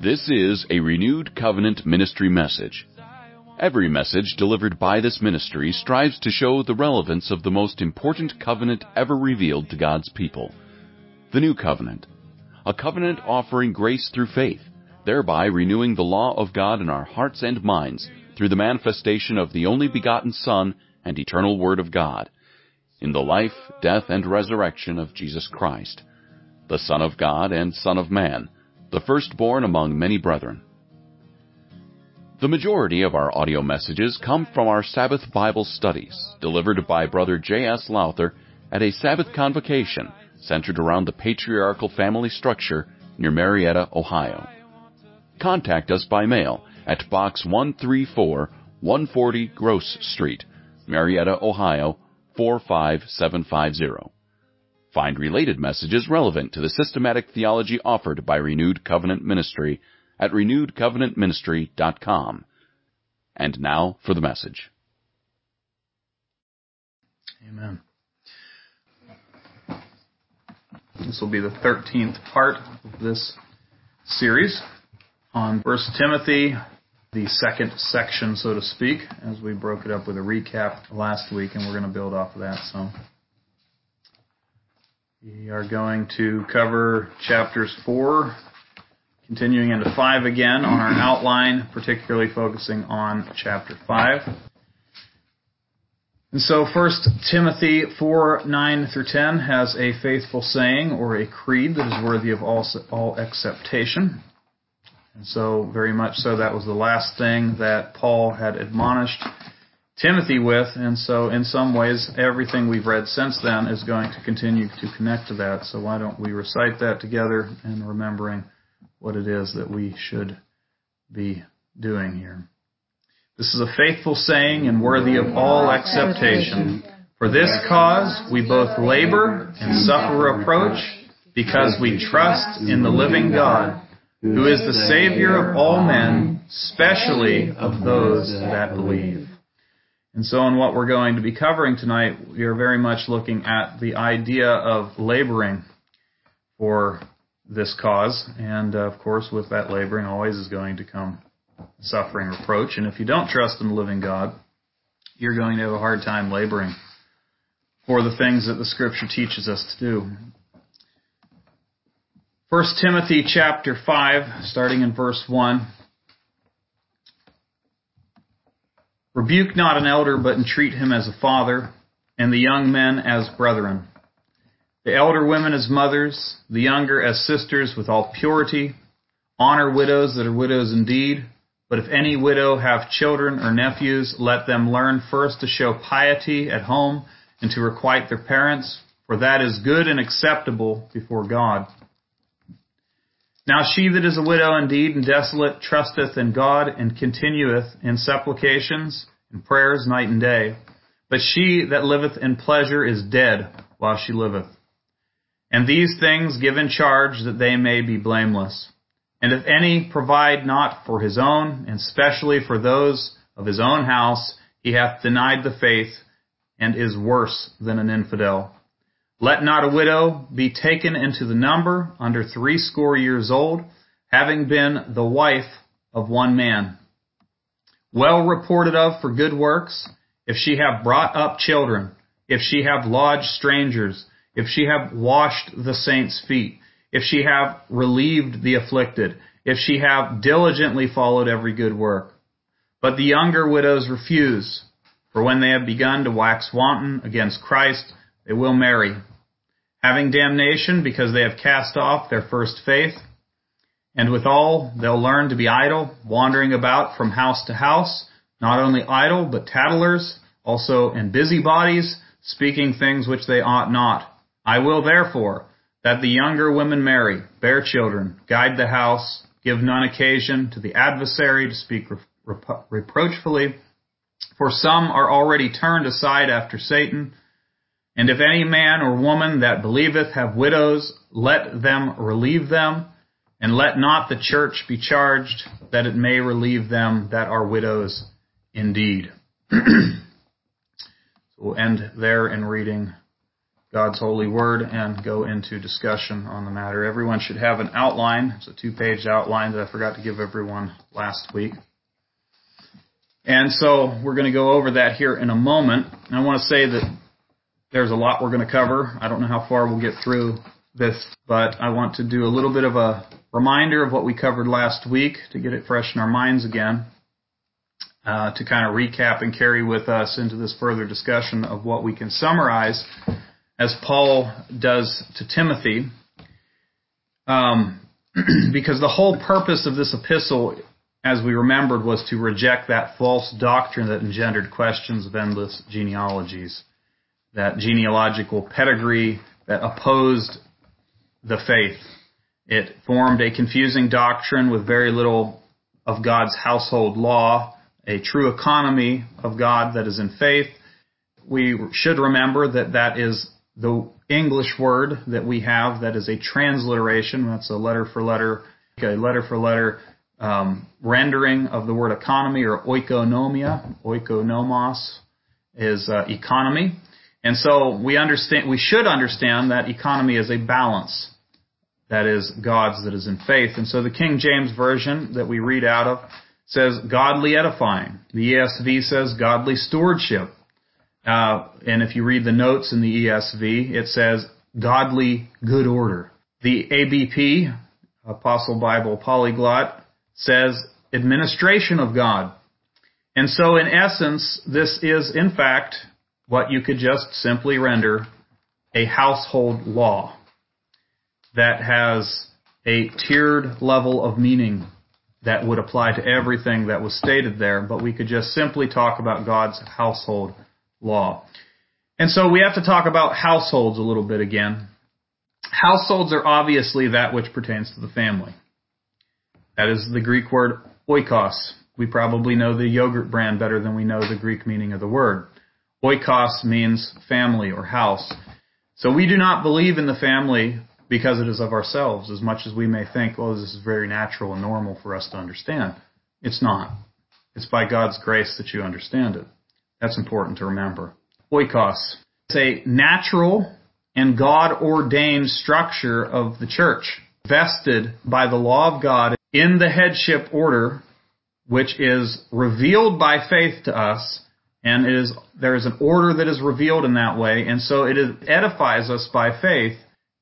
This is a Renewed Covenant Ministry message. Every message delivered by this ministry strives to show the relevance of the most important covenant ever revealed to God's people, the New Covenant, a covenant offering grace through faith, thereby renewing the law of God in our hearts and minds through the manifestation of the only begotten Son and eternal Word of God, in the life, death, and resurrection of Jesus Christ, the Son of God and Son of Man, the firstborn among many brethren. The majority of our audio messages come from our Sabbath Bible studies, delivered by Brother J.S. Lowther at a Sabbath convocation centered around the patriarchal family structure near Marietta, Ohio. Contact us by mail at Box 134, 140 Gross Street, Marietta, Ohio, 45750. Find related messages relevant to the systematic theology offered by Renewed Covenant Ministry at renewedcovenantministry.com. And now for the message. Amen. This will be the 13th part of this series on 1 Timothy, the second section, so to speak, as we broke it up with a recap last week, and we're going to build off of that some. We are going to cover chapters 4, continuing into 5 again on our outline, particularly focusing on chapter 5. And so 1 Timothy 4:9-10 has a faithful saying or a creed that is worthy of all acceptation. And so very much so that was the last thing that Paul had admonished Timothy with, and so in some ways everything we've read since then is going to continue to connect to that. So why don't we recite that together and remembering what it is that we should be doing here. This is a faithful saying and worthy of all acceptation. For this cause we both labor and suffer reproach, because we trust in the living God, who is the Savior of all men, especially of those that believe. And so in what we're going to be covering tonight, we are very much looking at the idea of laboring for this cause. And of course, with that laboring always is going to come suffering, reproach. And if you don't trust in the living God, you're going to have a hard time laboring for the things that the Scripture teaches us to do. 1 Timothy chapter 5, starting in verse 1. Rebuke not an elder, but entreat him as a father, and the young men as brethren. The elder women as mothers, the younger as sisters with all purity. Honor widows that are widows indeed. But if any widow have children or nephews, let them learn first to show piety at home and to requite their parents, for that is good and acceptable before God. Now she that is a widow indeed and desolate trusteth in God and continueth in supplications and prayers night and day. But she that liveth in pleasure is dead while she liveth. And these things give in charge that they may be blameless. And if any provide not for his own, and specially for those of his own house, he hath denied the faith and is worse than an infidel. Let not a widow be taken into the number under 80 years old, having been the wife of one man, well reported of for good works, if she have brought up children, if she have lodged strangers, if she have washed the saints' feet, if she have relieved the afflicted, if she have diligently followed every good work. But the younger widows refuse, for when they have begun to wax wanton against Christ, they will marry, having damnation because they have cast off their first faith. And withal, they'll learn to be idle, wandering about from house to house, not only idle, but tattlers, also and busybodies, speaking things which they ought not. I will therefore that the younger women marry, bear children, guide the house, give none occasion to the adversary to speak reproachfully, for some are already turned aside after Satan. And if any man or woman that believeth have widows, let them relieve them, and let not the church be charged, that it may relieve them that are widows indeed. So we'll end there in reading God's holy word and go into discussion on the matter. Everyone should have an outline. It's a 2-page outline that I forgot to give everyone last week. And so we're going to go over that here in a moment. And I want to say that there's a lot we're going to cover. I don't know how far we'll get through this, but I want to do a little bit of a reminder of what we covered last week to get it fresh in our minds again, to kind of recap and carry with us into this further discussion of what we can summarize as Paul does to Timothy, because the whole purpose of this epistle, as we remembered, was to reject that false doctrine that engendered questions of endless genealogies, that genealogical pedigree that opposed the faith. It formed a confusing doctrine with very little of God's household law, a true economy of God that is in faith. We should remember that that is the English word that we have that is a transliteration. That's a letter for letter rendering of the word economy, or oikonomia. Oikonomos is economy. And so we should understand that economy is a balance that is God's, that is in faith. And so the King James Version that we read out of says godly edifying. The ESV says godly stewardship. And if you read the notes in the ESV, it says godly good order. The ABP, Apostle Bible Polyglot, says administration of God. And so in essence, this is in fact what you could just simply render a household law that has a tiered level of meaning that would apply to everything that was stated there, but we could just simply talk about God's household law. And so we have to talk about households a little bit again. Households are obviously that which pertains to the family. That is the Greek word oikos. We probably know the yogurt brand better than we know the Greek meaning of the word. Oikos means family or house. So we do not believe in the family because it is of ourselves, as much as we may think, oh, this is very natural and normal for us to understand. It's not. It's by God's grace that you understand it. That's important to remember. Oikos. It's a natural and God-ordained structure of the church, vested by the law of God in the headship order, which is revealed by faith to us, and there is an order that is revealed in that way, and so it edifies us by faith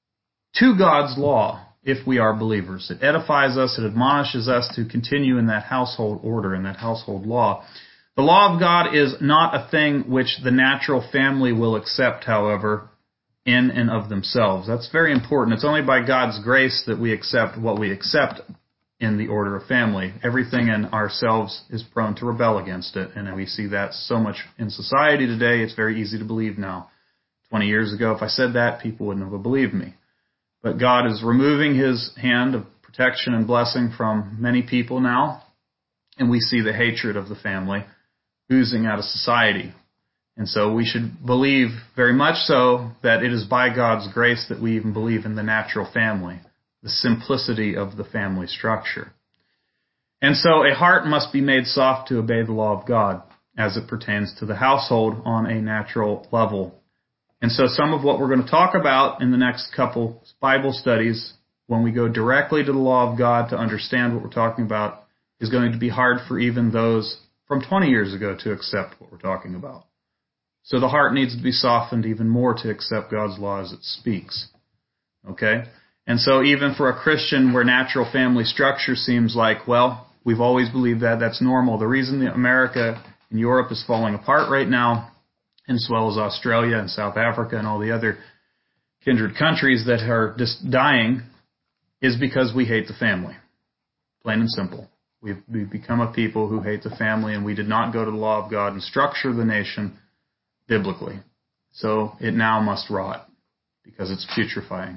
to God's law if we are believers. It edifies us, it admonishes us to continue in that household order, in that household law. The law of God is not a thing which the natural family will accept, however, in and of themselves. That's very important. It's only by God's grace that we accept what we accept in the order of family. Everything in ourselves is prone to rebel against it, and we see that so much in society today. It's very easy to believe now. 20 years ago, if I said that, people wouldn't have believed me. But God is removing His hand of protection and blessing from many people now, and we see the hatred of the family oozing out of society. And so we should believe very much so that it is by God's grace that we even believe in the natural family, the simplicity of the family structure. And so a heart must be made soft to obey the law of God as it pertains to the household on a natural level. And so some of what we're going to talk about in the next couple Bible studies, when we go directly to the law of God to understand what we're talking about, is going to be hard for even those from 20 years ago to accept what we're talking about. So the heart needs to be softened even more to accept God's law as it speaks. Okay? And so even for a Christian where natural family structure seems like, well, we've always believed that, that's normal. The reason that America and Europe is falling apart right now, as well as Australia and South Africa and all the other kindred countries that are just dying, is because we hate the family. Plain and simple. We've become a people who hate the family, and we did not go to the law of God and structure the nation biblically. So it now must rot because it's putrefying.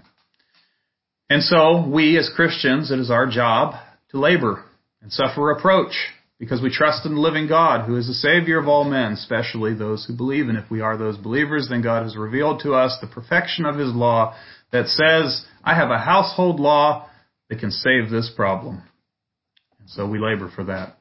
And so we as Christians, it is our job to labor and suffer reproach because we trust in the living God who is the Savior of all men, especially those who believe. And if we are those believers, then God has revealed to us the perfection of His law that says, I have a household law that can save this problem. And so we labor for that.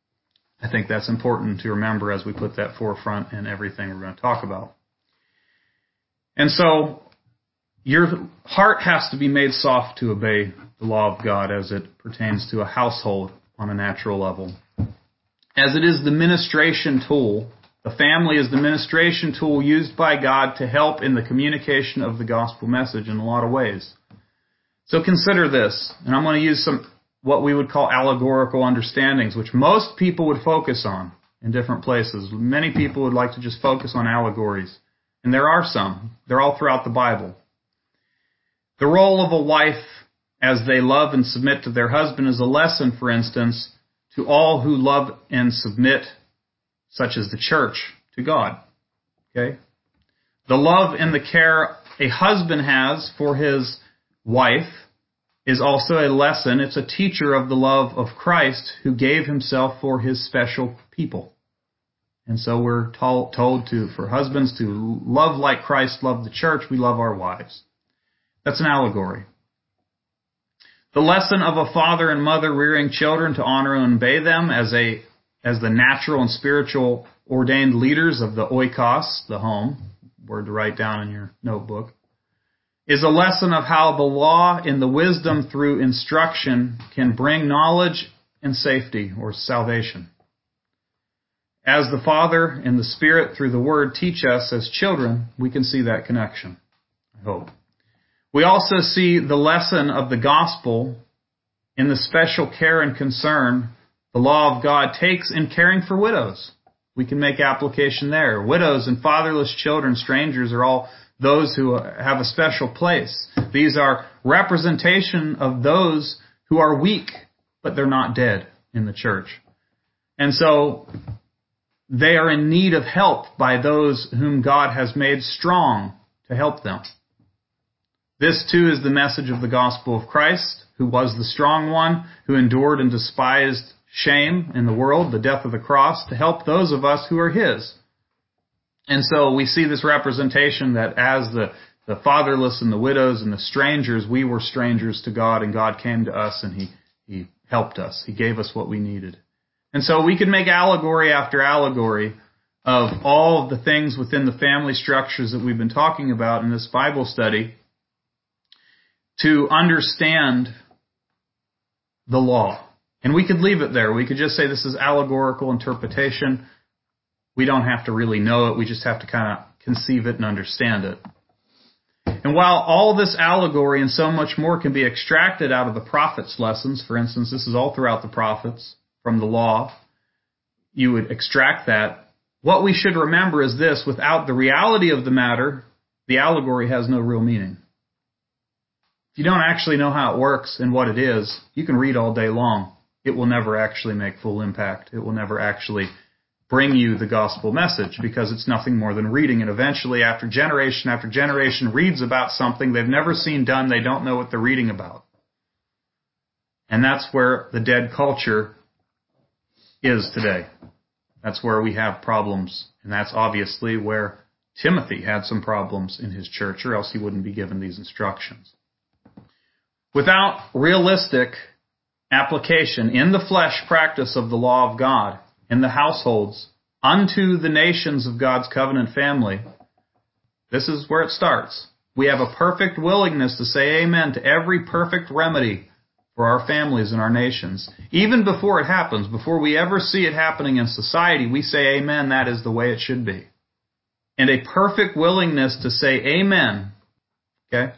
I think that's important to remember as we put that forefront in everything we're going to talk about. And so your heart has to be made soft to obey the law of God as it pertains to a household on a natural level. As it is the ministration tool, the family is the ministration tool used by God to help in the communication of the gospel message in a lot of ways. So consider this, and I'm going to use some what we would call allegorical understandings, which most people would focus on in different places. Many people would like to just focus on allegories, and there are some. They're all throughout the Bible. The role of a wife as they love and submit to their husband is a lesson, for instance, to all who love and submit, such as the church, to God. Okay? The love and the care a husband has for his wife is also a lesson. It's a teacher of the love of Christ who gave himself for his special people. And so we're told for husbands to love like Christ loved the church. We love our wives. That's an allegory. The lesson of a father and mother rearing children to honor and obey them as the natural and spiritual ordained leaders of the oikos, the home, word to write down in your notebook, is a lesson of how the law and the wisdom through instruction can bring knowledge and safety or salvation. As the Father and the Spirit through the Word teach us as children, we can see that connection, I hope. We also see the lesson of the gospel in the special care and concern the law of God takes in caring for widows. We can make application there. Widows and fatherless children, strangers, are all those who have a special place. These are representation of those who are weak, but they're not dead in the church. And so they are in need of help by those whom God has made strong to help them. This, too, is the message of the gospel of Christ, who was the strong one, who endured and despised shame in the world, the death of the cross, to help those of us who are his. And so we see this representation that as the fatherless and the widows and the strangers, we were strangers to God, and God came to us and he helped us. He gave us what we needed. And so we can make allegory after allegory of all of the things within the family structures that we've been talking about in this Bible study to understand the law. And we could leave it there. We could just say this is allegorical interpretation. We don't have to really know it. We just have to kind of conceive it and understand it. And while all this allegory and so much more can be extracted out of the prophets' lessons, for instance, this is all throughout the prophets from the law, you would extract that. What we should remember is this: without the reality of the matter, the allegory has no real meaning. If you don't actually know how it works and what it is, you can read all day long. It will never actually make full impact. It will never actually bring you the gospel message, because it's nothing more than reading. And eventually, after generation reads about something they've never seen done, they don't know what they're reading about. And that's where the dead culture is today. That's where we have problems. And that's obviously where Timothy had some problems in his church, or else he wouldn't be given these instructions. Without realistic application in the flesh practice of the law of God in the households unto the nations of God's covenant family, this is where it starts. We have a perfect willingness to say amen to every perfect remedy for our families and our nations. Even before it happens, before we ever see it happening in society, we say amen, that is the way it should be. And a perfect willingness to say amen. Okay?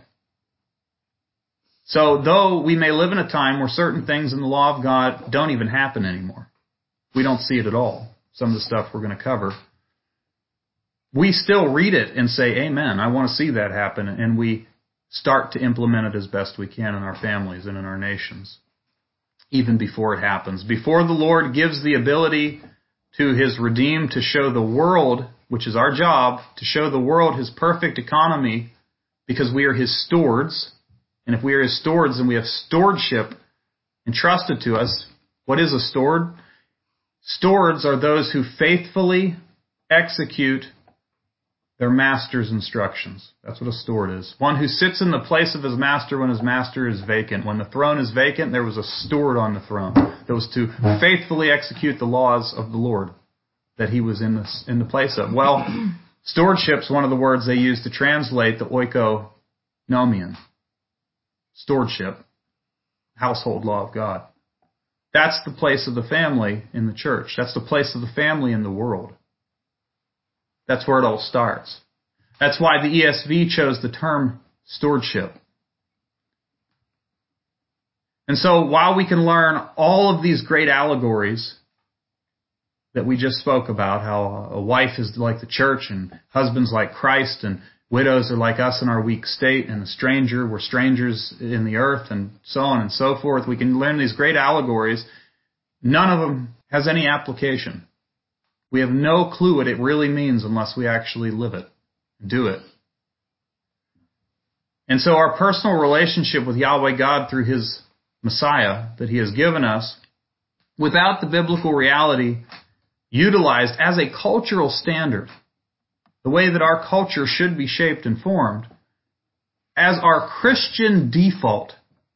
So though we may live in a time where certain things in the law of God don't even happen anymore, we don't see it at all, some of the stuff we're going to cover, we still read it and say, amen, I want to see that happen, and we start to implement it as best we can in our families and in our nations, even before it happens. Before the Lord gives the ability to his redeemed to show the world, which is our job, to show the world his perfect economy, because we are his stewards. And if we are his stewards and we have stewardship entrusted to us, what is a steward? Stewards are those who faithfully execute their master's instructions. That's what a steward is. One who sits in the place of his master when his master is vacant. When the throne is vacant, there was a steward on the throne that was to faithfully execute the laws of the Lord that he was in the place of. Well, Stewardship's one of the words they use to translate the oikonomion. Stewardship, household law of God. That's the place of the family in the church. That's the place of the family in the world. That's where it all starts. That's why the ESV chose the term stewardship. And so while we can learn all of these great allegories that we just spoke about, how a wife is like the church and husbands like Christ and widows are like us in our weak state and we're strangers in the earth and so on and so forth. We can learn these great allegories. None of them has any application. We have no clue what it really means unless we actually live it, do it. And so our personal relationship with Yahweh God through His Messiah that He has given us, without the biblical reality utilized as a cultural standard, the way that our culture should be shaped and formed, as our Christian default,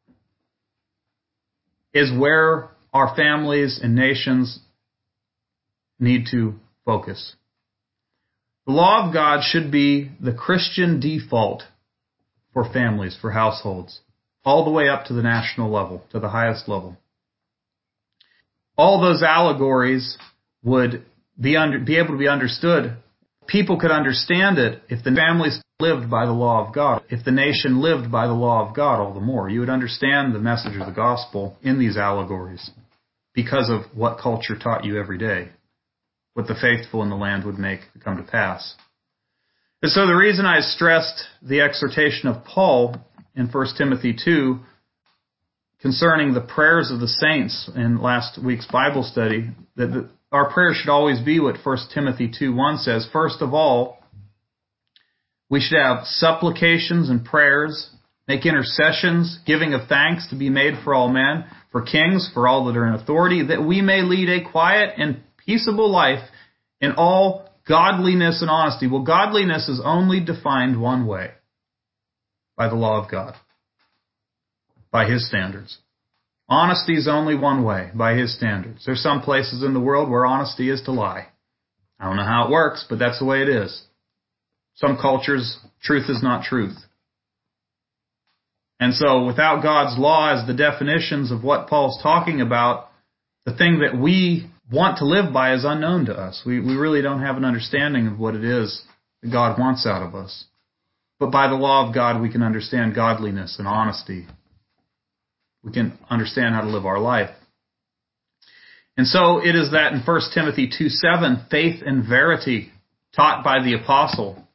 is where our families and nations need to focus. The law of God should be the Christian default for families, for households, all the way up to the national level, to the highest level. All those allegories would be able to be understood. People could understand it if the families lived by the law of God. If the nation lived by the law of God, all the more. You would understand the message of the gospel in these allegories because of what culture taught you every day, what the faithful in the land would make come to pass. And so the reason I stressed the exhortation of Paul in 1 Timothy 2 concerning the prayers of the saints in last week's Bible study, that our prayer should always be what 1 Timothy 2:1 says. First of all, we should have supplications and prayers, make intercessions, giving of thanks to be made for all men, for kings, for all that are in authority, that we may lead a quiet and peaceable life in all godliness and honesty. Well, godliness is only defined one way, by the law of God, by His standards. Honesty is only one way, by His standards. There's some places in the world where honesty is to lie. I don't know how it works, but that's the way it is. Some cultures, truth is not truth. And so without God's law as the definitions of what Paul's talking about, the thing that we want to live by is unknown to us. We really don't have an understanding of what it is that God wants out of us. But by the law of God, we can understand godliness and honesty. We can understand how to live our life. And so it is that in 1 Timothy 2:7, faith and verity taught by the apostle.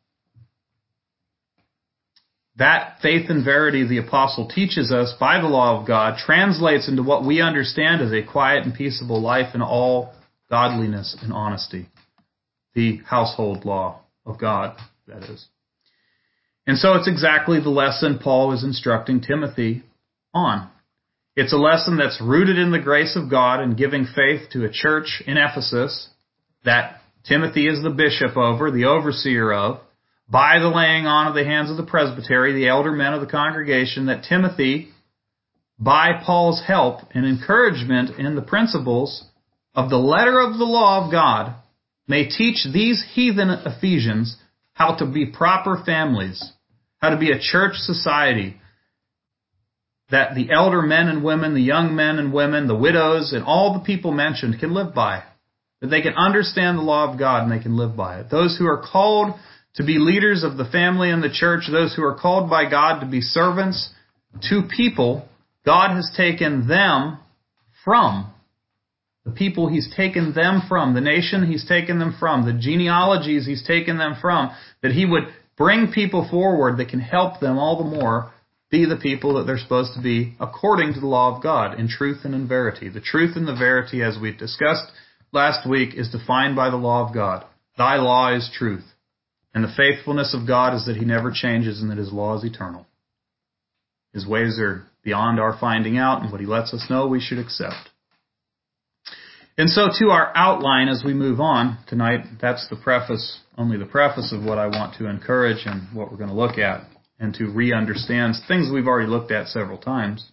That faith and verity the apostle teaches us by the law of God translates into what we understand as a quiet and peaceable life in all godliness and honesty. The household law of God, that is. And so it's exactly the lesson Paul is instructing Timothy on. It's a lesson that's rooted in the grace of God and giving faith to a church in Ephesus that Timothy is the bishop over, the overseer of, by the laying on of the hands of the presbytery, the elder men of the congregation, that Timothy, by Paul's help and encouragement in the principles of the letter of the law of God, may teach these heathen Ephesians how to be proper families, how to be a church society that the elder men and women, the young men and women, the widows, and all the people mentioned can live by. That they can understand the law of God and they can live by it. Those who are called to be leaders of the family and the church, those who are called by God to be servants to people, God has taken them from. The people He's taken them from, the nation He's taken them from, the genealogies He's taken them from, that He would bring people forward that can help them all the more be the people that they're supposed to be according to the law of God, in truth and in verity. The truth and the verity, as we discussed last week, is defined by the law of God. Thy law is truth. And the faithfulness of God is that He never changes and that His law is eternal. His ways are beyond our finding out, and what He lets us know we should accept. And so to our outline as we move on tonight, that's the preface, only the preface of what I want to encourage and what we're going to look at and to re-understand things we've already looked at several times.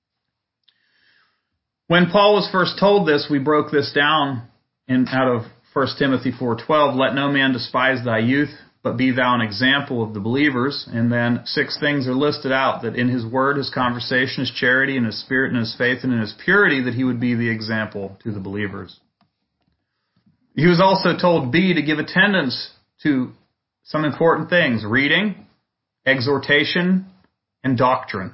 When Paul was first told this, we broke this down out of 1 Timothy 4:12, let no man despise thy youth, but be thou an example of the believers. And then 6 things are listed out, that in his word, his conversation, his charity, and his spirit, and his faith, and in his purity, that he would be the example to the believers. He was also told, B, to give attendance to some important things: reading, exhortation, and doctrine.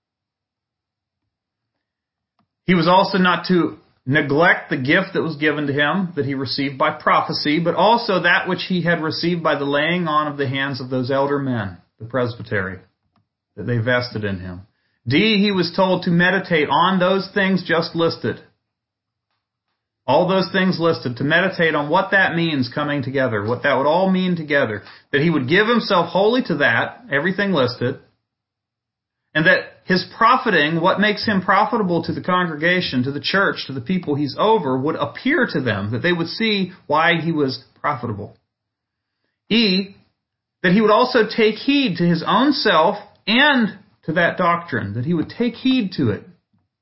He was also not to neglect the gift that was given to him, that he received by prophecy, but also that which he had received by the laying on of the hands of those elder men, the presbytery, that they vested in him. D, he was told to meditate on those things just listed. All those things listed, to meditate on what that means coming together, what that would all mean together. That he would give himself wholly to that, everything listed, and that his profiting, what makes him profitable to the congregation, to the church, to the people he's over, would appear to them, that they would see why he was profitable. E, that he would also take heed to his own self and to that doctrine, that he would take heed to it.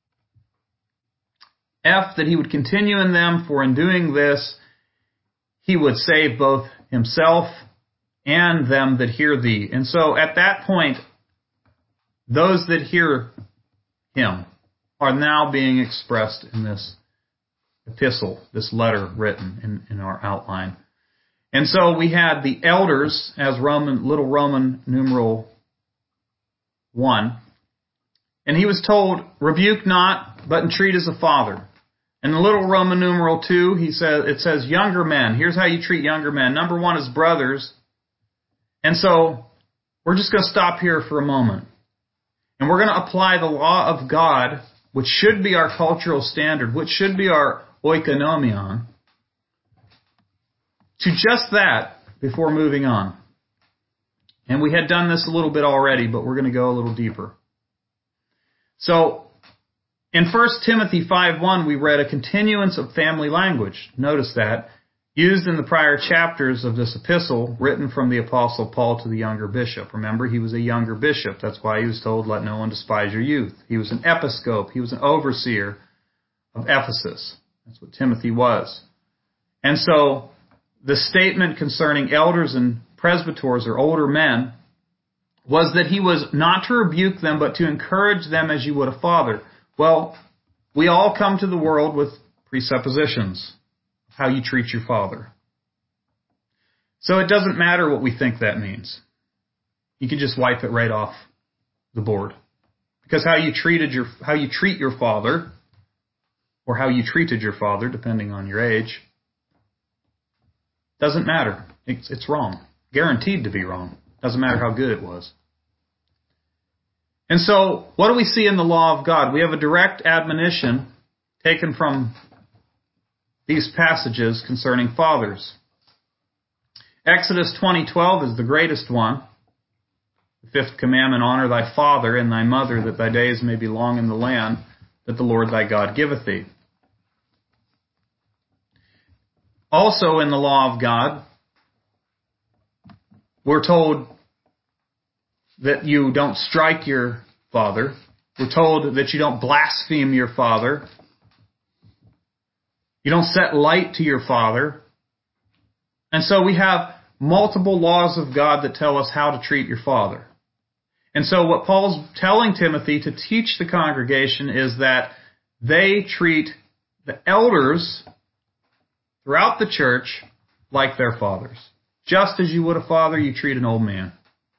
F, that he would continue in them, for in doing this, he would save both himself and them that hear thee. And so at that point, those that hear him are now being expressed in this epistle, this letter written in our outline. And so we had the elders as little Roman numeral 1. And he was told, rebuke not, but entreat as a father. In the little Roman numeral 2, it says younger men. Here's how you treat younger men. Number 1 is brothers. And so we're just going to stop here for a moment. And we're going to apply the law of God, which should be our cultural standard, which should be our oikonomion, to just that before moving on. And we had done this a little bit already, but we're going to go a little deeper. So, in 1 Timothy 5:1, we read a continuance of family language. Notice that. Used in the prior chapters of this epistle, written from the Apostle Paul to the younger bishop. Remember, he was a younger bishop. That's why he was told, let no one despise your youth. He was an episcope. He was an overseer of Ephesus. That's what Timothy was. And so, the statement concerning elders and presbyters, or older men, was that he was not to rebuke them, but to encourage them as you would a father. Well, we all come to the world with presuppositions. How you treat your father. So it doesn't matter what we think that means. You can just wipe it right off the board. Because how you treat your father, or how you treated your father, depending on your age, doesn't matter. It's wrong. Guaranteed to be wrong. Doesn't matter how good it was. And so, what do we see in the law of God? We have a direct admonition taken from these passages concerning fathers. Exodus 20:12 is the greatest one. The 5th commandment, honor thy father and thy mother, that thy days may be long in the land that the Lord thy God giveth thee. Also in the law of God, we're told that you don't strike your father. We're told that you don't blaspheme your father. You don't set light to your father. And so we have multiple laws of God that tell us how to treat your father. And so what Paul's telling Timothy to teach the congregation is that they treat the elders throughout the church like their fathers. Just as you would a father, you treat an old man.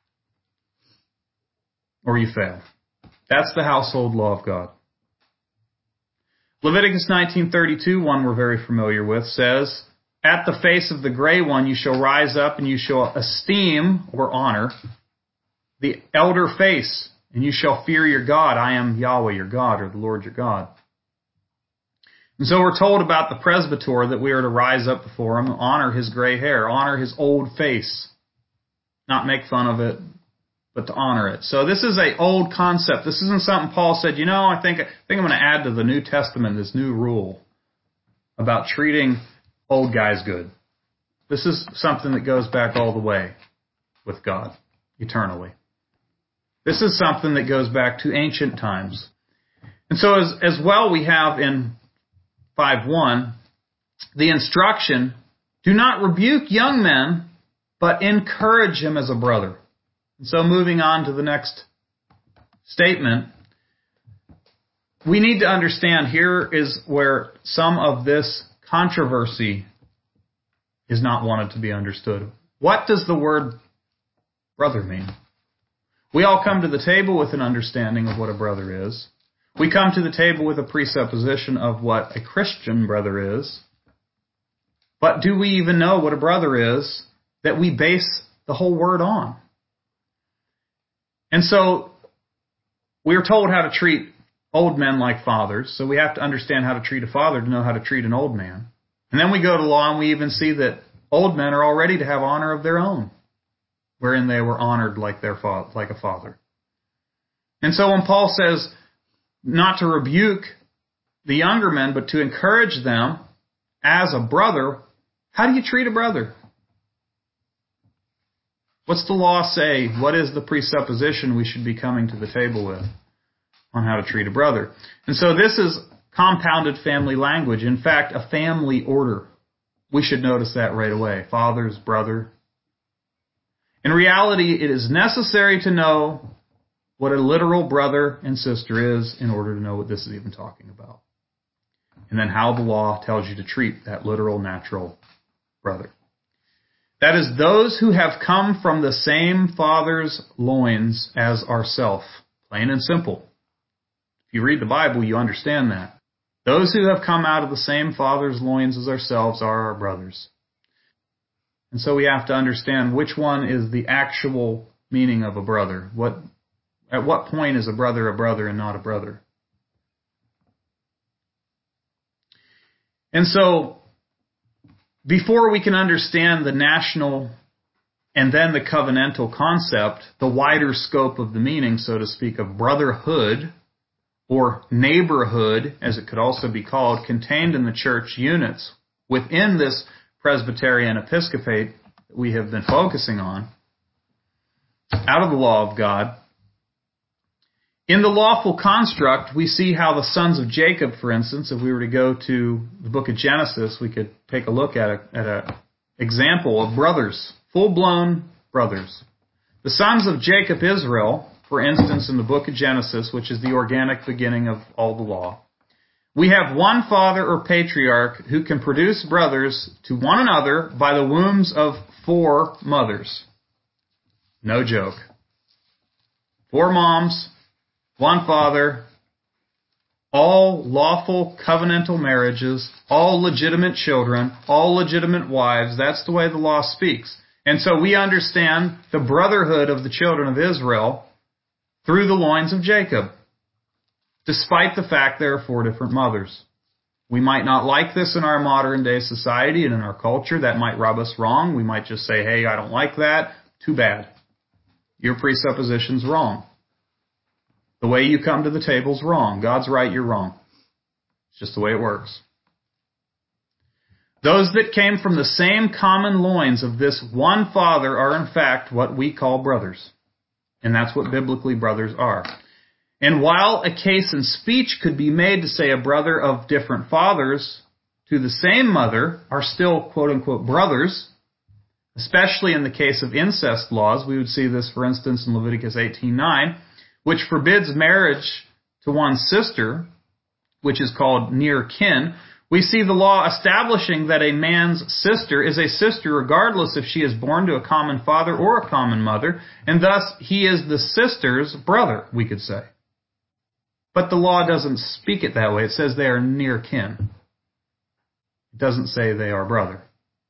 Or you fail. That's the household law of God. Leviticus 19:32, one we're very familiar with, says, at the face of the gray one you shall rise up, and you shall esteem, or honor, the elder face, and you shall fear your God. I am Yahweh your God, or the Lord your God. And so we're told about the presbyter that we are to rise up before him, honor his gray hair, honor his old face, not make fun of it, but to honor it. So this is an old concept. This isn't something Paul said, I think I'm going to add to the New Testament this new rule about treating old guys good. This is something that goes back all the way with God, eternally. This is something that goes back to ancient times. And so as well we have in 5:1 the instruction Do not rebuke young men, but encourage him as a brother. And so moving on to the next statement, we need to understand here is where some of this controversy is not wanted to be understood. What does the word brother mean? We all come to the table with an understanding of what a brother is. We come to the table with a presupposition of what a Christian brother is. But do we even know what a brother is that we base the whole word on? And so we're told how to treat old men like fathers, so we have to understand how to treat a father to know how to treat an old man. And then we go to law and we even see that old men are already to have honor of their own, wherein they were honored like like a father. And so when Paul says not to rebuke the younger men, but to encourage them as a brother, how do you treat a brother? What's the law say? What is the presupposition we should be coming to the table with on how to treat a brother? And so this is compounded family language. In fact, a family order. We should notice that right away. Father's brother. In reality, it is necessary to know what a literal brother and sister is in order to know what this is even talking about. And then how the law tells you to treat that literal, natural brother. That is, those who have come from the same father's loins as ourself. Plain and simple. If you read the Bible, you understand that. Those who have come out of the same father's loins as ourselves are our brothers. And so we have to understand which one is the actual meaning of a brother. At what point is a brother and not a brother? And so, before we can understand the national and then the covenantal concept, the wider scope of the meaning, so to speak, of brotherhood or neighborhood, as it could also be called, contained in the church units within this Presbyterian episcopate that we have been focusing on, out of the law of God. In the lawful construct, we see how the sons of Jacob, for instance, if we were to go to the book of Genesis, we could take a look at an example of brothers, full-blown brothers. The sons of Jacob, Israel, for instance, in the book of Genesis, which is the organic beginning of all the law, we have one father or patriarch who can produce brothers to one another by the wombs of 4 mothers. No joke. 4 moms, 1 father, all lawful covenantal marriages, all legitimate children, all legitimate wives. That's the way the law speaks. And so we understand the brotherhood of the children of Israel through the loins of Jacob, despite the fact there are 4 different mothers. We might not like this in our modern day society and in our culture. That might rub us wrong. We might just say, hey, I don't like that. Too bad. Your presupposition's wrong. The way you come to the table's wrong. God's right, you're wrong. It's just the way it works. Those that came from the same common loins of this one father are in fact what we call brothers. And that's what biblically brothers are. And while a case in speech could be made to say a brother of different fathers to the same mother are still quote-unquote brothers, especially in the case of incest laws. We would see this, for instance, in Leviticus 18:9, which forbids marriage to one's sister, which is called near kin. We see the law establishing that a man's sister is a sister regardless if she is born to a common father or a common mother, and thus he is the sister's brother, we could say. But the law doesn't speak it that way. It says they are near kin. It doesn't say they are brother.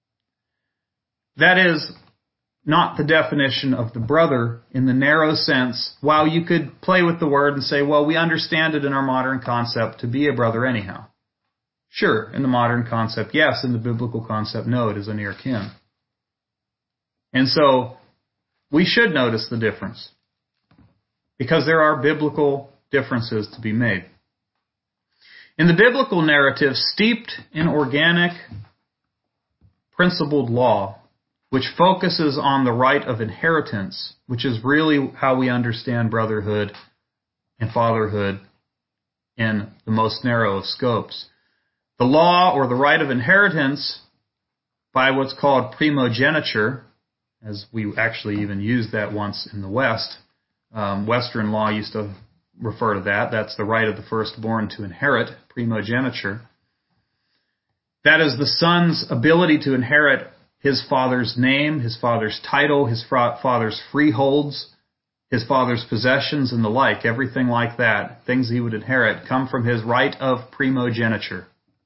That is not the definition of the brother in the narrow sense. While you could play with the word and say, well, we understand it in our modern concept to be a brother anyhow. Sure, in the modern concept, yes. In the biblical concept, no, it is a near kin. And so, we should notice the difference. Because there are biblical differences to be made. In the biblical narrative, steeped in organic, principled law, which focuses on the right of inheritance, which is really how we understand brotherhood and fatherhood in the most narrow of scopes. The law, or the right of inheritance, by what's called primogeniture, as we actually even used that once in the West. Western law used to refer to that. That's the right of the firstborn to inherit, primogeniture. That is the son's ability to inherit his father's name, his father's title, his father's freeholds, his father's possessions, and the like. Everything like that, things he would inherit, come from his right of primogeniture.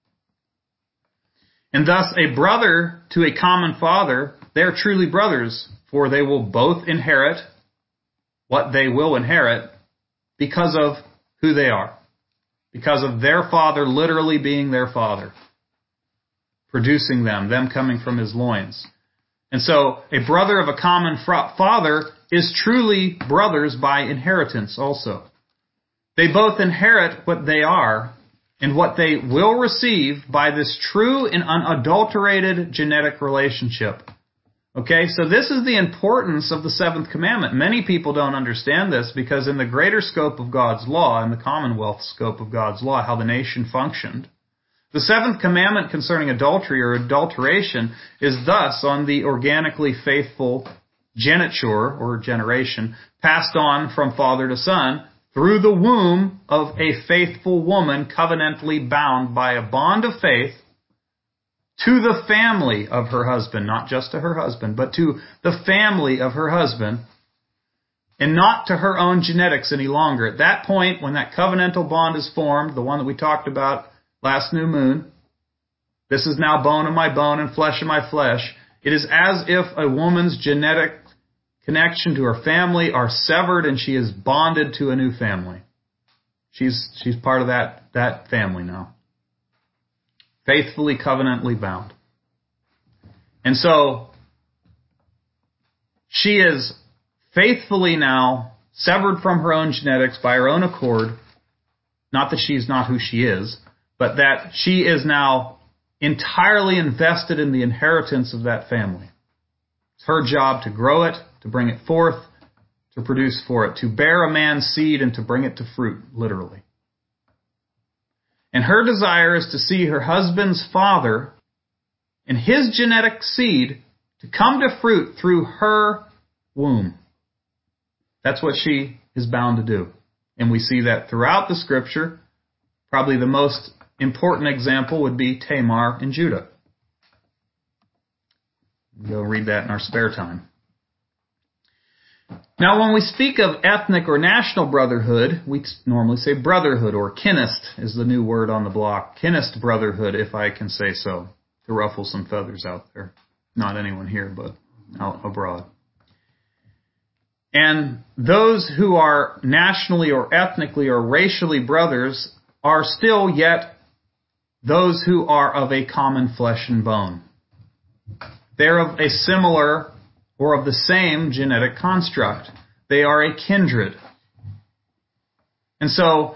And thus, a brother to a common father, they are truly brothers, for they will both inherit what they will inherit because of who they are. Because of their father literally being their father, producing them coming from his loins. And so, a brother of a common father is truly brothers by inheritance also. They both inherit what they are and what they will receive by this true and unadulterated genetic relationship. Okay, so this is the importance of the seventh commandment. Many people don't understand this because in the greater scope of God's law, in the commonwealth scope of God's law, how the nation functioned, the seventh commandment concerning adultery or adulteration is thus on the organically faithful geniture or generation passed on from father to son through the womb of a faithful woman covenantally bound by a bond of faith to the family of her husband, not just to her husband, but to the family of her husband, and not to her own genetics any longer. At that point, when that covenantal bond is formed, the one that we talked about last new moon, this is now bone of my bone and flesh of my flesh. It is as if a woman's genetic connection to her family are severed and she is bonded to a new family. She's part of that family now. Faithfully, covenantally bound. And so, she is faithfully now severed from her own genetics by her own accord. Not that she's not who she is, but that she is now entirely invested in the inheritance of that family. It's her job to grow it, to bring it forth, to produce for it, to bear a man's seed and to bring it to fruit, literally. And her desire is to see her husband's father and his genetic seed to come to fruit through her womb. That's what she is bound to do. And we see that throughout the scripture. Probably the most important example would be Tamar and Judah. We'll go read that in our spare time. Now, when we speak of ethnic or national brotherhood, we normally say brotherhood, or kinnist is the new word on the block. Kinnist brotherhood, if I can say so, to ruffle some feathers out there. Not anyone here, but out abroad. And those who are nationally or ethnically or racially brothers are still yet those who are of a common flesh and bone. They're of a similar or of the same genetic construct. They are a kindred. And so,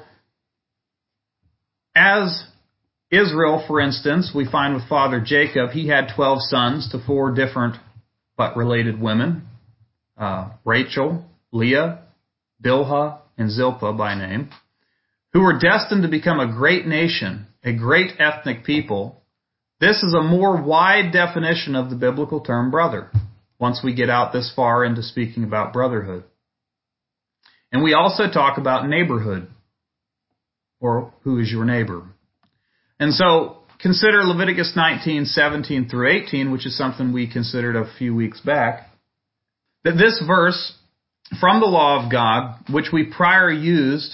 as Israel, for instance, we find with Father Jacob, he had 12 sons to 4 different but related women. Rachel, Leah, Bilhah, and Zilpah by name, who were destined to become a great nation, a great ethnic people. This is a more wide definition of the biblical term brother, once we get out this far into speaking about brotherhood. And we also talk about neighborhood, or who is your neighbor. And so, consider Leviticus 19:17 through 18, which is something we considered a few weeks back, that this verse from the law of God, which we prior used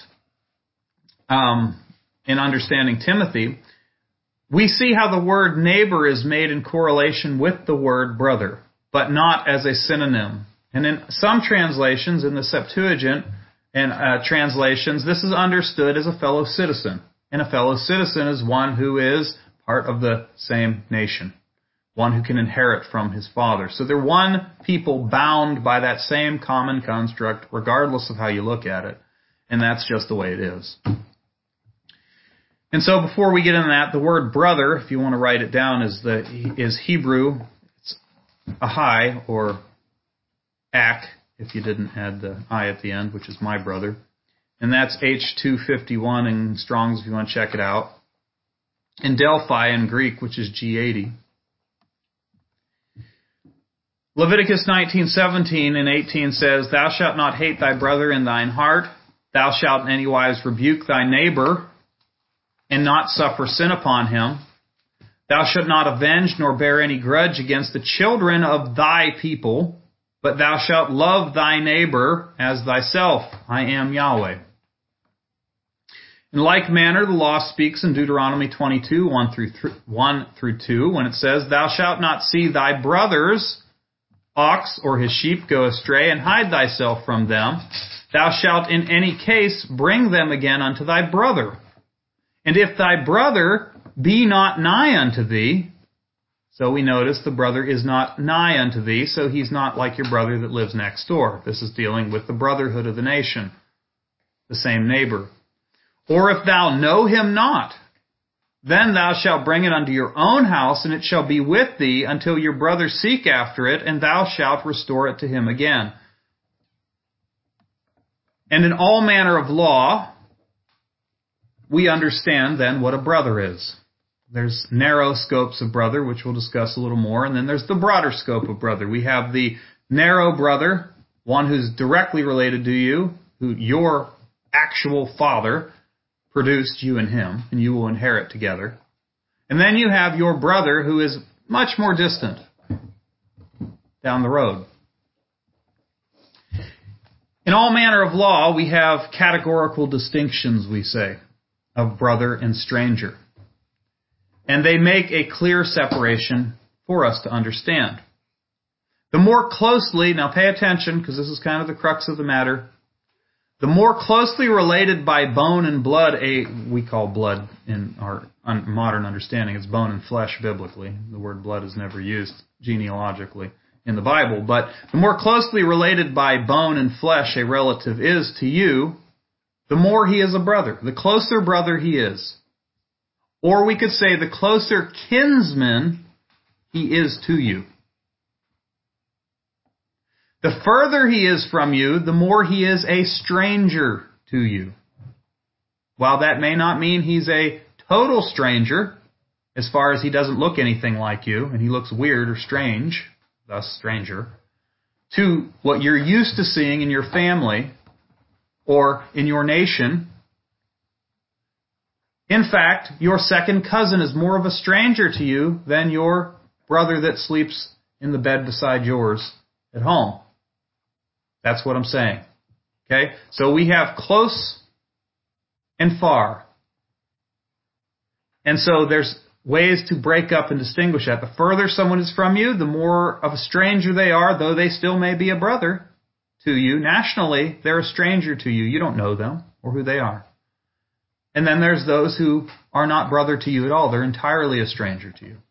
in understanding Timothy, we see how the word neighbor is made in correlation with the word brother, but not as a synonym. And in some translations, in the Septuagint and translations, this is understood as a fellow citizen. And a fellow citizen is one who is part of the same nation, one who can inherit from his father. So they're one people bound by that same common construct, regardless of how you look at it. And that's just the way it is. And so before we get into that, the word brother, if you want to write it down, is Hebrew. It's Ahai, or Ak, if you didn't add the I at the end, which is my brother. And that's H251 in Strong's if you want to check it out. And Delphi in Greek, which is G80. Leviticus 19:17 and 18 says, Thou shalt not hate thy brother in thine heart. Thou shalt in any wise rebuke thy neighbor, and not suffer sin upon him. Thou shalt not avenge nor bear any grudge against the children of thy people, but thou shalt love thy neighbor as thyself. I am Yahweh. In like manner, the law speaks in Deuteronomy 22, 1 through 2, when it says, Thou shalt not see thy brother's ox or his sheep go astray, and hide thyself from them. Thou shalt in any case bring them again unto thy brother. And if thy brother be not nigh unto thee, so we notice the brother is not nigh unto thee, so he's not like your brother that lives next door. This is dealing with the brotherhood of the nation, the same neighbor. Or if thou know him not, then thou shalt bring it unto your own house, and it shall be with thee until your brother seek after it, and thou shalt restore it to him again. And in all manner of law, we understand then what a brother is. There's narrow scopes of brother, which we'll discuss a little more, and then there's the broader scope of brother. We have the narrow brother, one who's directly related to you, who your actual father produced you and him, and you will inherit together. And then you have your brother who is much more distant, down the road. In all manner of law, we have categorical distinctions, we say, of brother and stranger. And they make a clear separation for us to understand. The more closely, now pay attention, because this is kind of the crux of the matter, the more closely related by bone and blood, we call blood in our modern understanding, it's bone and flesh biblically. The word blood is never used genealogically in the Bible. But the more closely related by bone and flesh a relative is to you, the more he is a brother, the closer brother he is. Or we could say the closer kinsman he is to you. The further he is from you, the more he is a stranger to you. While that may not mean he's a total stranger, as far as he doesn't look anything like you, and he looks weird or strange, thus stranger, to what you're used to seeing in your family or in your nation. In fact, your second cousin is more of a stranger to you than your brother that sleeps in the bed beside yours at home. That's what I'm saying. Okay? So we have close and far. And so there's ways to break up and distinguish that. The further someone is from you, the more of a stranger they are, though they still may be a brother to you. Nationally, they're a stranger to you. You don't know them or who they are. And then there's those who are not brother to you at all. They're entirely a stranger to you.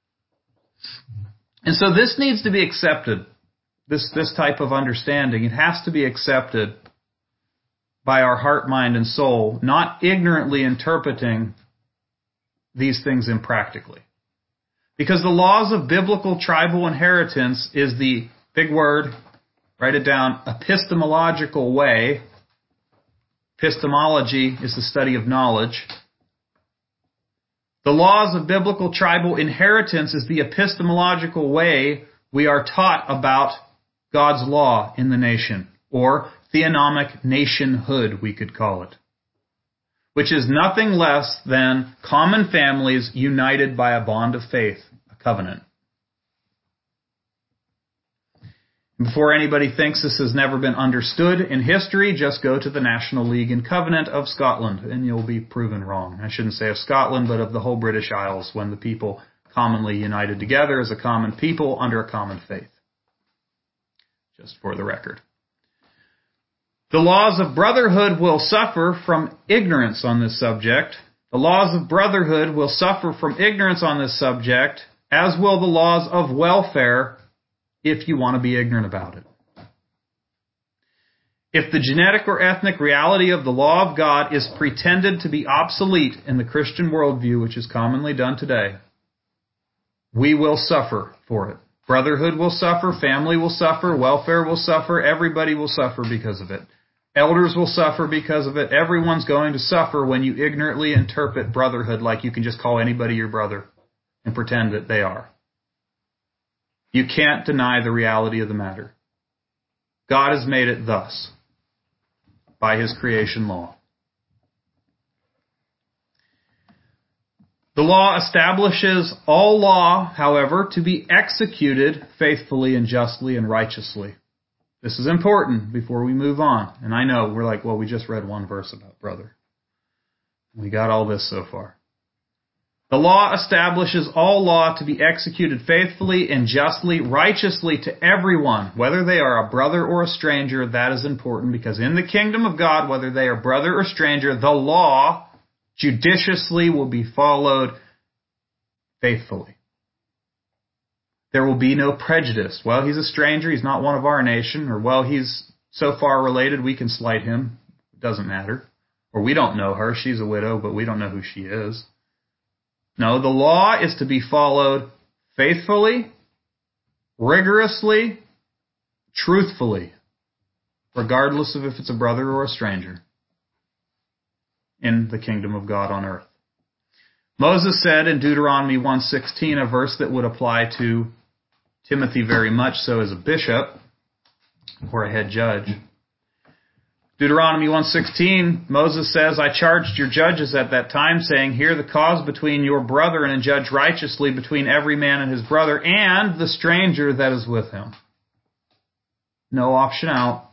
And so this needs to be accepted. This type of understanding, it has to be accepted by our heart, mind, and soul, not ignorantly interpreting these things impractically. Because the laws of biblical tribal inheritance is the big word, write it down, epistemological way. Epistemology is the study of knowledge. The laws of biblical tribal inheritance is the epistemological way we are taught about God's law in the nation, or theonomic nationhood, we could call it, which is nothing less than common families united by a bond of faith, a covenant. Before anybody thinks this has never been understood in history, just go to the National League and Covenant of Scotland, and you'll be proven wrong. I shouldn't say of Scotland, but of the whole British Isles, when the people commonly united together as a common people under a common faith. Just for the record. The laws of brotherhood will suffer from ignorance on this subject. The laws of brotherhood will suffer from ignorance on this subject, as will the laws of welfare, if you want to be ignorant about it. If the genetic or ethnic reality of the law of God is pretended to be obsolete in the Christian worldview, which is commonly done today, we will suffer for it. Brotherhood will suffer, family will suffer, welfare will suffer, everybody will suffer because of it. Elders will suffer because of it. Everyone's going to suffer when you ignorantly interpret brotherhood like you can just call anybody your brother and pretend that they are. You can't deny the reality of the matter. God has made it thus by His creation law. The law establishes all law, however, to be executed faithfully and justly and righteously. This is important before we move on. And I know we're like, well, we just read one verse about brother. We got all this so far. The law establishes all law to be executed faithfully and justly, righteously to everyone, whether they are a brother or a stranger. That is important because in the kingdom of God, whether they are brother or stranger, the law judiciously will be followed faithfully. There will be no prejudice. Well, he's a stranger, he's not one of our nation, or well, he's so far related we can slight him. It doesn't matter. Or we don't know her, she's a widow, but we don't know who she is. No, the law is to be followed faithfully, rigorously, truthfully, regardless of if it's a brother or a stranger in the kingdom of God on earth. Moses said in Deuteronomy 1:16, a verse that would apply to Timothy very much so as a bishop or a head judge. Deuteronomy 1:16, Moses says, I charged your judges at that time, saying, hear the cause between your brethren and judge righteously between every man and his brother and the stranger that is with him. No option out.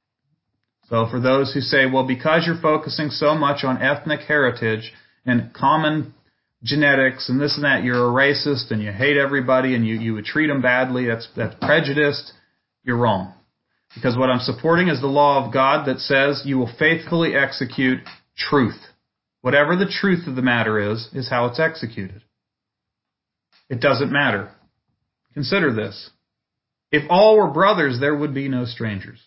So for those who say, well, because you're focusing so much on ethnic heritage and common genetics and this and that, you're a racist and you hate everybody and you would treat them badly, that's prejudiced, you're wrong. Because what I'm supporting is the law of God that says you will faithfully execute truth. Whatever the truth of the matter is how it's executed. It doesn't matter. Consider this. If all were brothers, there would be no strangers.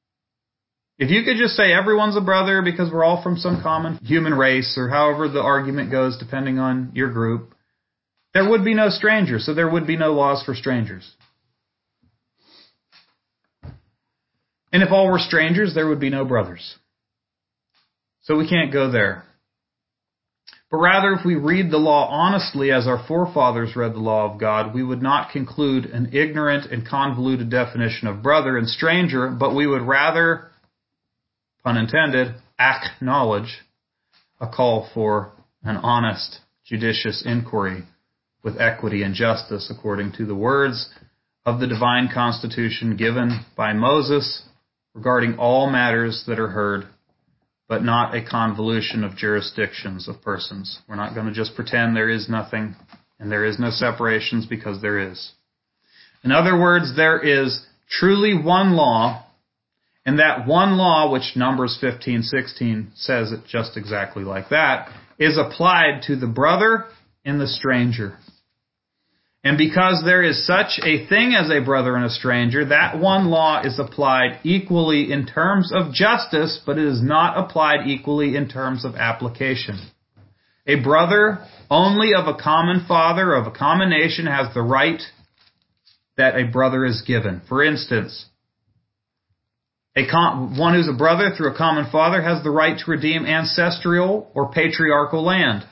If you could just say everyone's a brother because we're all from some common human race, or however the argument goes depending on your group, there would be no strangers, so there would be no laws for strangers. And if all were strangers, there would be no brothers. So we can't go there. But rather, if we read the law honestly as our forefathers read the law of God, we would not conclude an ignorant and convoluted definition of brother and stranger, but we would rather, pun intended, acknowledge a call for an honest, judicious inquiry with equity and justice according to the words of the divine constitution given by Moses regarding all matters that are heard, but not a convolution of jurisdictions of persons. We're not going to just pretend there is nothing and there is no separations because there is. In other words, there is truly one law, and that one law, which Numbers 15:16 says it just exactly like that, is applied to the brother and the stranger. And because there is such a thing as a brother and a stranger, that one law is applied equally in terms of justice, but it is not applied equally in terms of application. A brother only of a common father, of a common nation, has the right that a brother is given. For instance, one who's a brother through a common father has the right to redeem ancestral or patriarchal land.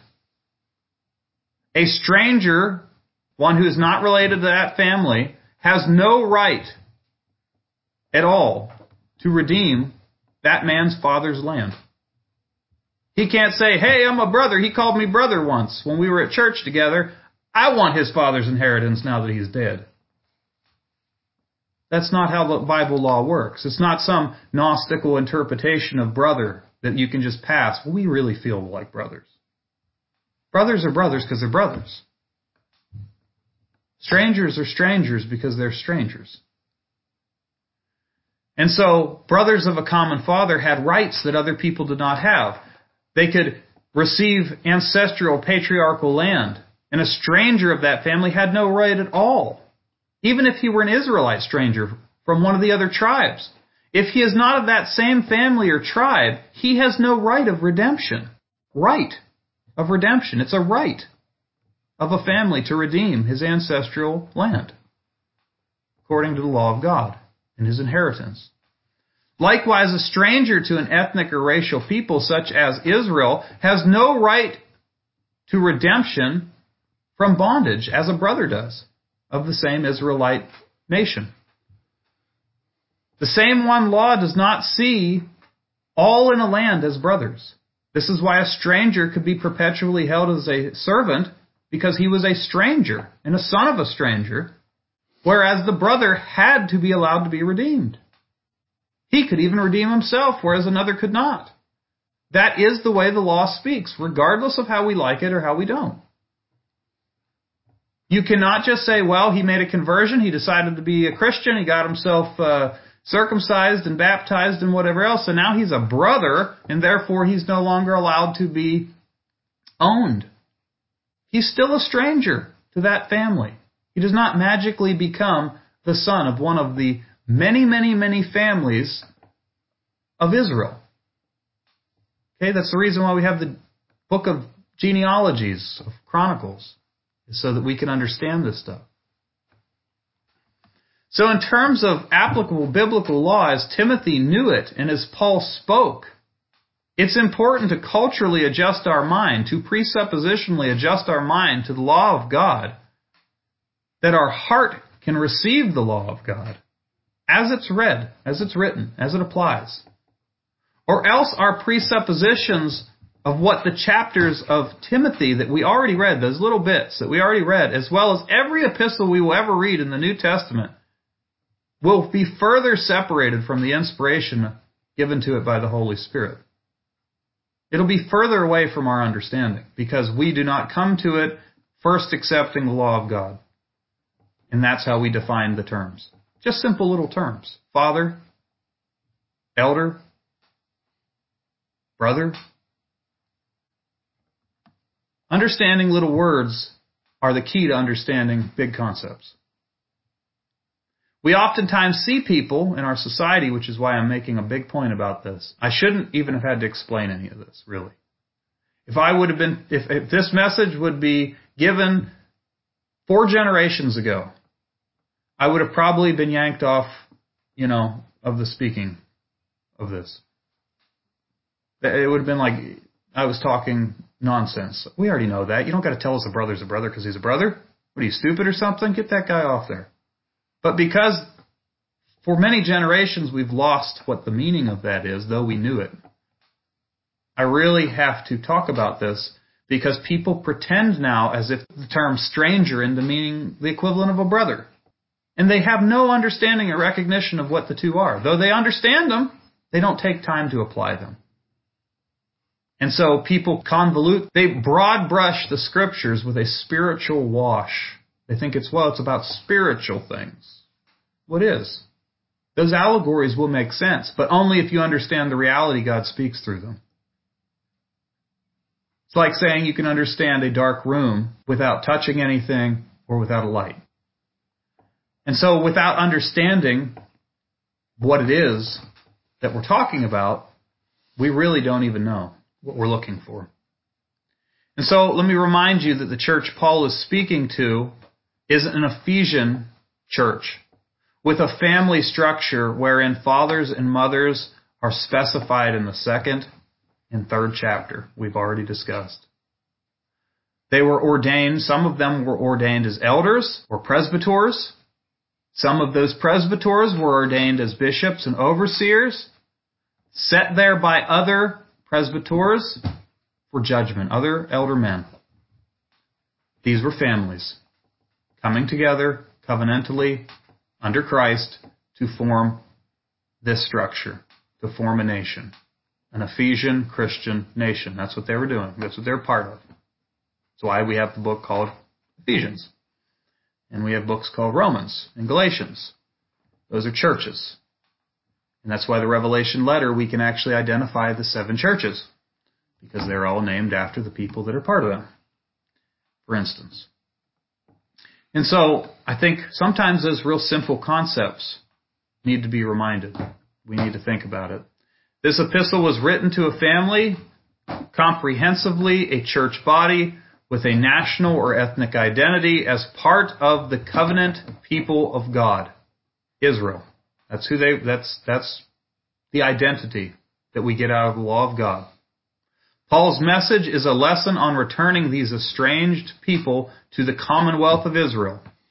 A stranger, one who is not related to that family, has no right at all to redeem that man's father's land. He can't say, hey, I'm a brother. He called me brother once when we were at church together. I want his father's inheritance now that he's dead. That's not how the Bible law works. It's not some Gnostical interpretation of brother that you can just pass. Well, we really feel like brothers. Brothers are brothers because they're brothers. Strangers are strangers because they're strangers. And so, brothers of a common father had rights that other people did not have. They could receive ancestral patriarchal land, and a stranger of that family had no right at all, even if he were an Israelite stranger from one of the other tribes. If he is not of that same family or tribe, he has no right of redemption. Right of redemption. It's a right of a family to redeem his ancestral land, according to the law of God and his inheritance. Likewise, a stranger to an ethnic or racial people such as Israel has no right to redemption from bondage as a brother does. of the same Israelite nation. The same one law does not see all in a land as brothers. This is why a stranger could be perpetually held as a servant, because he was a stranger and a son of a stranger, whereas the brother had to be allowed to be redeemed. He could even redeem himself, whereas another could not. That is the way the law speaks, regardless of how we like it or how we don't. You cannot just say, well, he made a conversion, he decided to be a Christian, he got himself circumcised and baptized and whatever else, and now he's a brother, and therefore he's no longer allowed to be owned. He's still a stranger to that family. He does not magically become the son of one of the many, many, many families of Israel. Okay, that's the reason why we have the book of genealogies, of Chronicles, so that we can understand this stuff. So in terms of applicable biblical law, as Timothy knew it and as Paul spoke, it's important to culturally adjust our mind, to presuppositionally adjust our mind to the law of God, that our heart can receive the law of God as it's read, as it's written, as it applies. Or else our presuppositions of what the chapters of Timothy that we already read, those little bits that we already read, as well as every epistle we will ever read in the New Testament, will be further separated from the inspiration given to it by the Holy Spirit. It'll be further away from our understanding because we do not come to it first accepting the law of God. And that's how we define the terms. Just simple little terms. Father, elder, brother. Understanding little words are the key to understanding big concepts. We oftentimes see people in our society, which is why I'm making a big point about this. I shouldn't even have had to explain any of this, really. If this message would be given 4 generations ago, I would have probably been yanked off, of the speaking of this. It would have been like I was talking nonsense. We already know that. You don't got to tell us a brother's a brother because he's a brother. What are you, stupid or something? Get that guy off there. But because for many generations we've lost what the meaning of that is, though we knew it, I really have to talk about this because people pretend now as if the term stranger into meaning the equivalent of a brother. And they have no understanding or recognition of what the two are. Though they understand them, they don't take time to apply them. And so people they broad brush the scriptures with a spiritual wash. They think it's about spiritual things. What is? Those allegories will make sense, but only if you understand the reality God speaks through them. It's like saying you can understand a dark room without touching anything or without a light. And so without understanding what it is that we're talking about, we really don't even know what we're looking for. And so let me remind you that the church Paul is speaking to is an Ephesian church with a family structure wherein fathers and mothers are specified in the 2nd and 3rd chapter we've already discussed. They were ordained, some of them were ordained as elders or presbyters. Some of those presbyters were ordained as bishops and overseers, set there by other presbyters for judgment, other elder men. These were families coming together covenantally under Christ to form this structure, to form a nation, an Ephesian Christian nation. That's what they were doing. That's what they're part of. That's why we have the book called Ephesians. And we have books called Romans and Galatians. Those are churches. And that's why the Revelation letter, we can actually identify the 7 churches, because they're all named after the people that are part of them, for instance. And so I think sometimes those real simple concepts need to be reminded. We need to think about it. This epistle was written to a family, comprehensively a church body, with a national or ethnic identity as part of the covenant people of God, Israel. That's the identity that we get out of the law of God. Paul's message is a lesson on returning these estranged people to the commonwealth of Israel.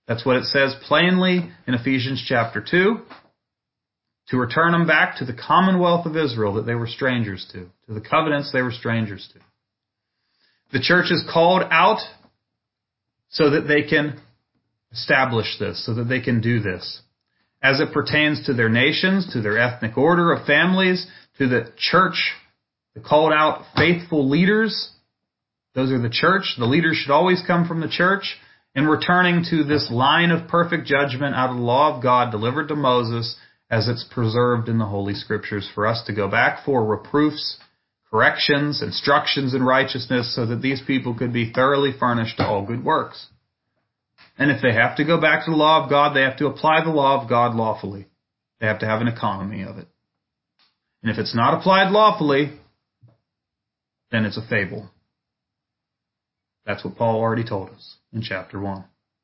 That's what it says plainly in Ephesians chapter 2. To return them back to the commonwealth of Israel that they were strangers to the covenants they were strangers to. The church is called out so that they can establish this, so that they can do this. As it pertains to their nations, to their ethnic order of families, to the church, the called out faithful leaders, those are the church. The leaders should always come from the church. And returning to this line of perfect judgment out of the law of God delivered to Moses as it's preserved in the Holy Scriptures for us to go back for reproofs, corrections, instructions in righteousness so that these people could be thoroughly furnished to all good works. And if they have to go back to the law of God, they have to apply the law of God lawfully. They have to have an economy of it. And if it's not applied lawfully, then it's a fable. That's what Paul already told us in chapter 1.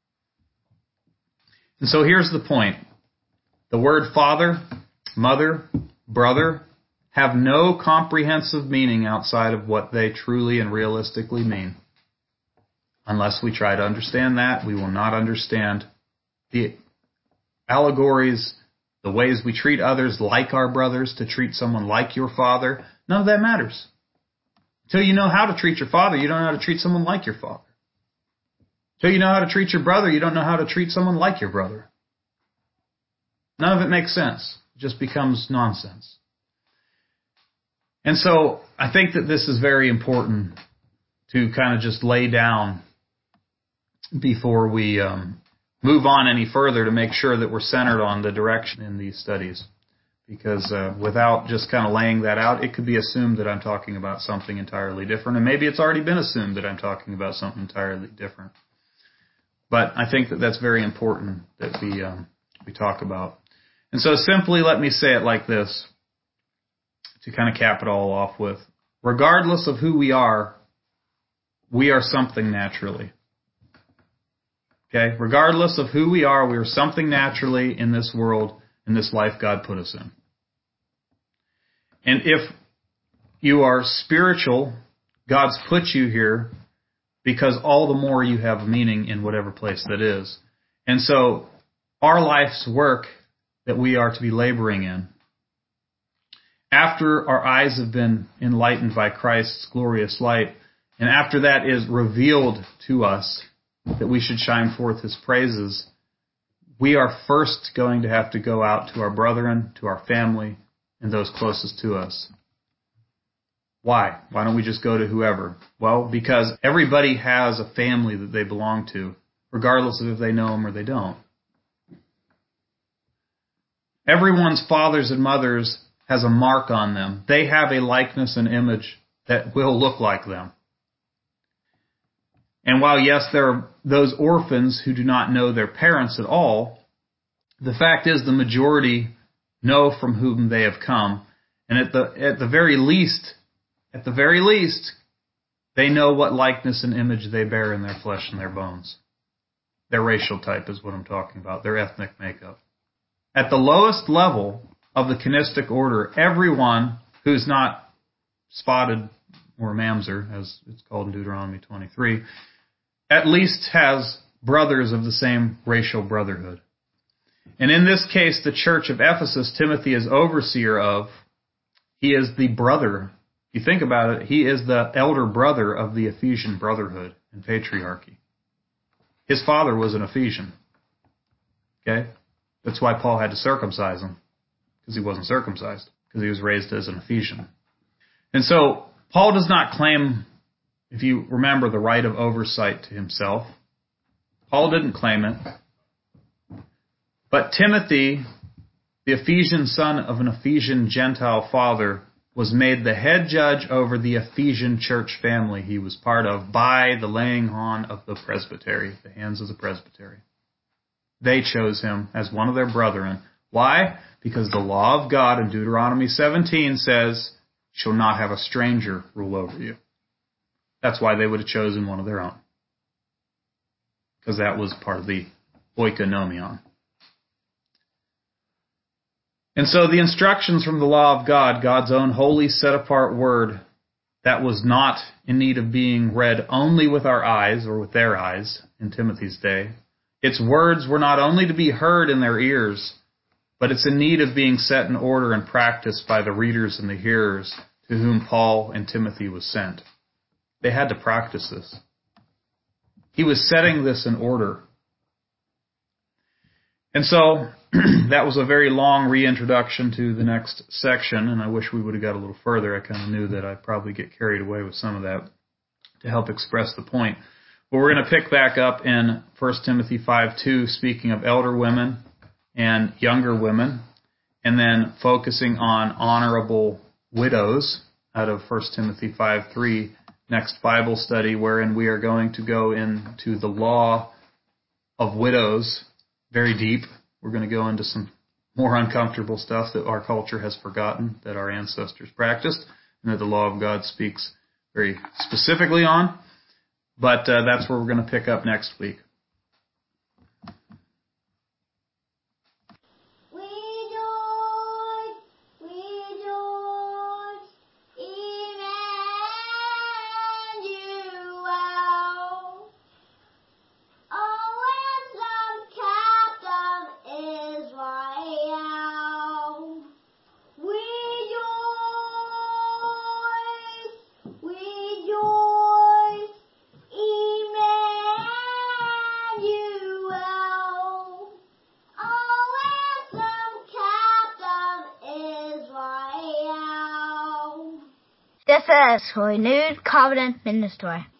And so here's the point. The word father, mother, brother have no comprehensive meaning outside of what they truly and realistically mean. Unless we try to understand that, we will not understand the allegories, the ways we treat others like our brothers, to treat someone like your father. None of that matters. Until you know how to treat your father, you don't know how to treat someone like your father. Until you know how to treat your brother, you don't know how to treat someone like your brother. None of it makes sense. It just becomes nonsense. And so I think that this is very important to kind of just lay down before we move on any further, to make sure that we're centered on the direction in these studies. Because without just kind of laying that out, it could be assumed that I'm talking about something entirely different. And maybe it's already been assumed that I'm talking about something entirely different. But I think that that's very important that we talk about. And so simply let me say it like this, to kind of cap it all off with. Regardless of who we are something naturally. Okay? Regardless of who we are something naturally in this world, in this life God put us in. And if you are spiritual, God's put you here because all the more you have meaning in whatever place that is. And so our life's work that we are to be laboring in, after our eyes have been enlightened by Christ's glorious light, and after that is revealed to us that we should shine forth His praises, we are first going to have to go out to our brethren, to our family, and those closest to us. Why? Why don't we just go to whoever? Well, because everybody has a family that they belong to, regardless of if they know them or they don't. Everyone's fathers and mothers has a mark on them. They have a likeness and image that will look like them. And while, yes, there are those orphans who do not know their parents at all, the fact is the majority know from whom they have come. And at the very least, they know what likeness and image they bear in their flesh and their bones. Their racial type is what I'm talking about, their ethnic makeup. At the lowest level of the kinistic order, everyone who's not spotted or mamzer, as it's called in Deuteronomy 23, at least has brothers of the same racial brotherhood. And in this case, the church of Ephesus, Timothy is overseer of. He is the brother. If you think about it, he is the elder brother of the Ephesian brotherhood and patriarchy. His father was an Ephesian. Okay? That's why Paul had to circumcise him, because he wasn't circumcised, because he was raised as an Ephesian. And so Paul does not claim, if you remember, the right of oversight to himself. Paul didn't claim it. But Timothy, the Ephesian son of an Ephesian Gentile father, was made the head judge over the Ephesian church family he was part of by the laying on of the presbytery, the hands of the presbytery. They chose him as one of their brethren. Why? Because the law of God in Deuteronomy 17 says, "You shall not have a stranger rule over you." That's why they would have chosen one of their own. Because that was part of the oikonomion. And so the instructions from the law of God, God's own holy set-apart word, that was not in need of being read only with our eyes or with their eyes in Timothy's day. Its words were not only to be heard in their ears, but it's in need of being set in order and practiced by the readers and the hearers to whom Paul and Timothy was sent. They had to practice this. He was setting this in order. And so that was a very long reintroduction to the next section, and I wish we would have got a little further. I kind of knew that I'd probably get carried away with some of that to help express the point. But we're going to pick back up in 1 Timothy 5:2, speaking of elder women and younger women, and then focusing on honorable widows out of 1 Timothy 5:3, next Bible study, wherein we are going to go into the law of widows very deep. We're going to go into some more uncomfortable stuff that our culture has forgotten, that our ancestors practiced, and that the law of God speaks very specifically on. But that's where we're going to pick up next week. This is Renewed Covenant Ministry.